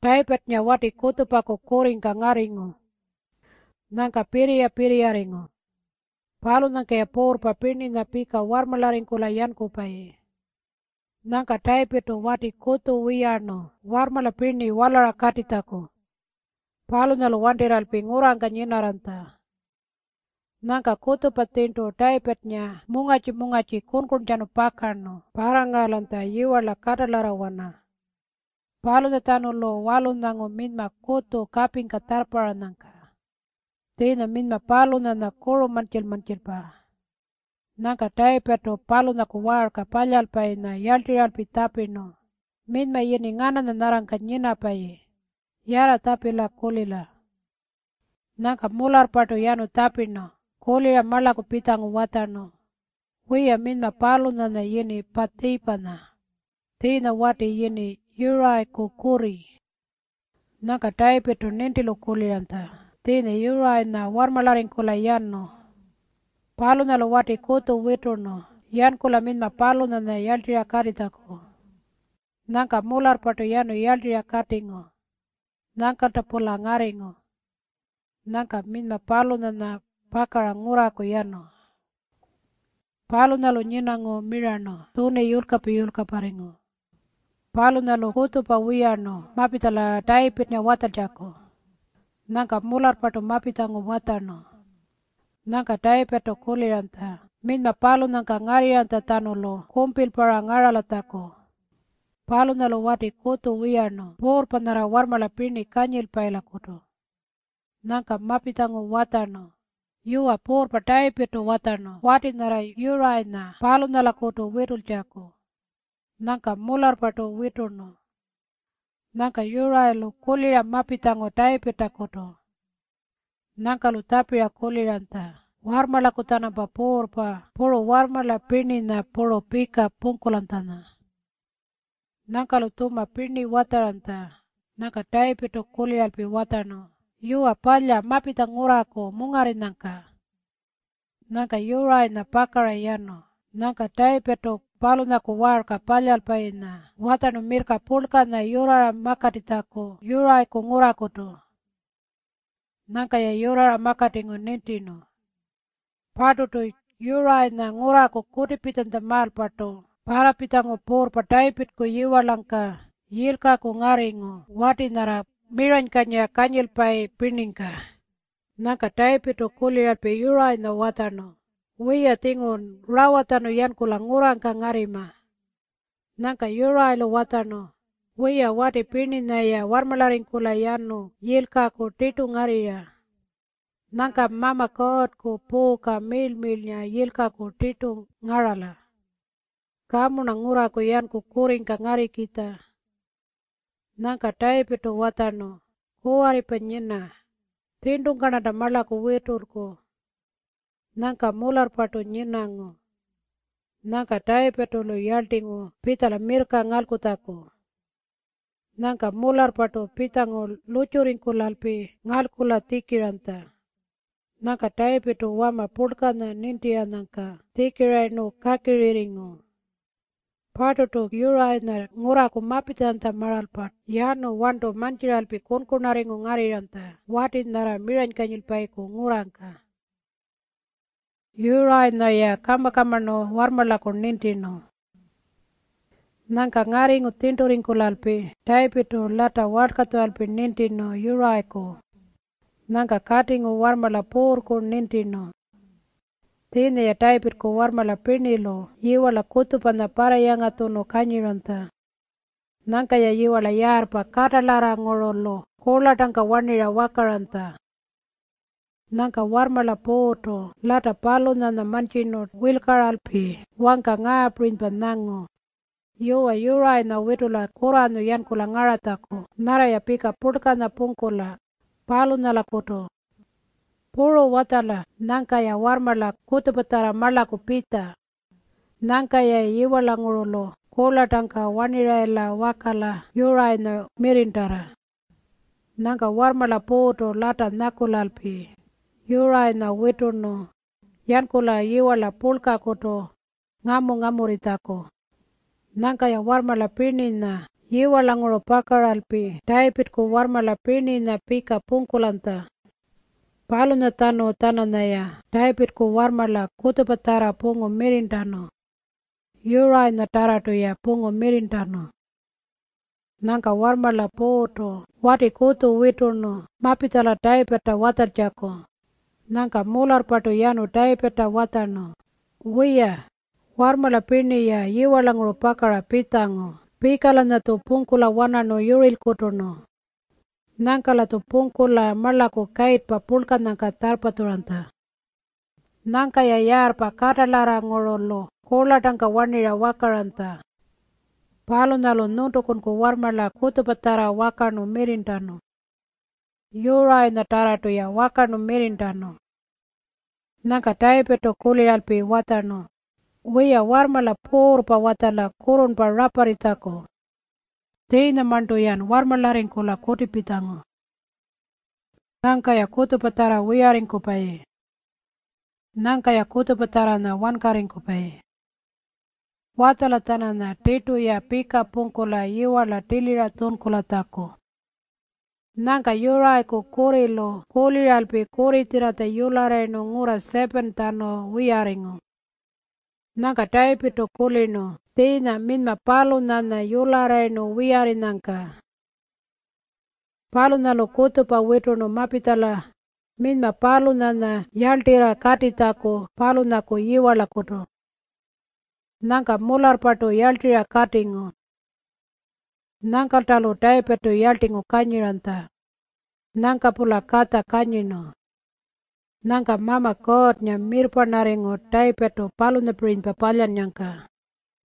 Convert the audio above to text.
taipatnya wati kutupako koring ka ngaringo. Nangka piria ringo. Palu nangka ya por papini na pika warmalaring kulayan kupai. Nangka taipeto wati kutu wiyano warmala pini walara katitako. Palu nalo wandiral pingurang kanyinaranta. Nangka kutu patinto taipetnya mungaci kunkun janu pakano parangalanta yiwala katalarawana. Palu na tanulo walu nango minma kutu kaping katarpara nangka. Tina minma palu na kuru mancil pa. Nangka taipeto palu na kuwar kapalyal pa na yaltiral pitapino. Minma yini ngana na narang kanyina pa yara tapila kulila. Nangka mular pato yanu tapino. Kulila malaku pitangu watano. Wiya minma palu na yini patipana. Tina wati yini yurai kukuri. Nangka taipeto nintilo kulilanta. Tina yurai na warmalaring kulayano. Palu na lo wati kutu wituno. Yan kula minma palu na yaltira karitako. Nangka mular pato yanu yaltira katingo. Nangka tapula ngaringo. Nangka minma palu na pakara ngurako yano. Palu na lo nyinango mirano. Tune yulka paringo. Palu na lo kutu pa wiyano. Mapitala taipitnya watajako. Nangka mular pato mapitango watano. Nangka taipeto kuliranta. Minma palu nangka ngariranta tanulo. Kumpil para ngaralatako. Palu na lo wati kutu wiyano. Por panara warmala pini kanyil paila kutu. Nangka mapitango watano. Yuwa por pa taipeto watano. Wati nara yurai na. Palu na la kutu witul jako. Nangka mular pato wituno. Nangka yurai lo kulira mapitango taipeta kutu. Nangka lu tapia kuliranta. Warmala kutana pa por pa. Puro warmala pini na puro pika pungkulantana. Nangka lu tuma pini wataranta. Nangka taipeto kuliralpi watano. Yuwa palya mapitang urako mungari nangka. Nangka yurai na pakara yano. Nangka taipeto palu na kuwar ka palyal paina. Watano mirka pulka na yurara makatitako. Yurai ku ngurako tu. Nangka ya yurara makatingo nintino. Patu tu yurai na ngurako kutipitan tamal pato. Para pitango por pataipit ku yiwalangka. Yilka ku ngaringo. Wati nara miran kanya kanyil pai piningka. Nangka taipito kulirat pe yurai na watano. Wiya tingun rawatano yan kulang ngurang ka ngarima. Nangka yurai lo watano. Wiya wati pini na ya warmalaring kulayano. Yilka ku titu ngarira. Nangka mama kot ku po ka mil-milnya yilka ku titu ngarala. Kamu na ngura ku yan ku kuring ka ngari kita. Nangka taipito watano. Kuwari penyina. Tindung kanada malaku witurku. Nangka mular patu nyinango. Nangka taipeto lo yaltingo pitala mirka ngalkutako. Nangka mular patu pitango lucuring kulalpi ngalkula tikiranta. Nangka taipeto wama pulkana nintia nangka tikirai no kakiriringo. Patu to yurai na nguraku mapitanta maralpat. Yano wanto manciralpi kunkunaringo ngariranta. Watin nara miran kanyilpaiku ngurangka. Yurai na ya kama no warmalako nintino. Nangka ngaringu tinturing kulalpi. Taipito lata warkatu alpi nintino yurai ko. Nangka katingu warmala purku nintino. Tine ya taipit ko warmala pinilo. Yiwala kutupana para yanga tuno kanyiranta. Nangka ya yiwala yarpa katalara ngorolo. Kula tangka wanira wakaranta. Nangka warmala poto, lata palu na mancino wilkaralpi, wangka ngaprin panango. Yurai na witula kurano yan kula ngaratako, nara ya pika purka na pungkula, palu na lakoto. Puro watala, nangka ya warmala kutupatara malaku pita. Nangka ya yiwala ngurolo, kula tangka waniraela wakala, yurai na mirintara. Nangka warmala poto lata nakulalpi. Yurai na wituno, yan kula yiwala pulka koto, ngamu ritako. Nangka ya warmala pinina, Iwalangulo pakaralpi taipitku warmala pinina pika pungkulanta. Paluna tanu tananaya taipitku warmala kutupatara pungu mirintano. Yurai na taratuya pungu mirintano. Nanka warmala poto wati kutu wituno mapitala taipeta watarjako. Nanka mularpatu yanu taipeta watano. Wiya warmala piniya iwalangulo pakara pitango. Pikalana tu pungkula wanano yuril kutuno. Nankala tu pungkula malaku kait pa pulkan nangka tarpaturanta. Nanka ya yarpa katalara ngorolo kolatangka wanira wakaranta. Palunalo nuntukunku warmala kutupatara wakanu mirintano. Yurai na taratu ya wakanu mirintano. Nanka taipeto kuliralpi watano. Wiya warmala purpa watala kurun pa raparitako. Tina mantuyan warmalaringkula kutipitango. Nanka ya kutupatara wiyaringkupaye. Nanka ya kutupatara na wankaringkupaye. Watala tanana titu ya pika pungkula iwala tilira tunkula tako. Nanka yuraiku kurilo kuliralpi kuritirata yulareno ngura 7 tano wiyaringo. Nanka taipito kulino tina minma palunana yulareno wiyarinangka. Palunalo kutupa wituno mapitala minma palunana yaltira katitako palunaku iwala kutu. Nanka mularpatu yaltira katingo. Nanka talu taipetu yaltingo kanyiranta. Nanka pula kata kanyino. Nanka mama kot nya mirpa naringo taipetu paluna prin papalyan nyangka.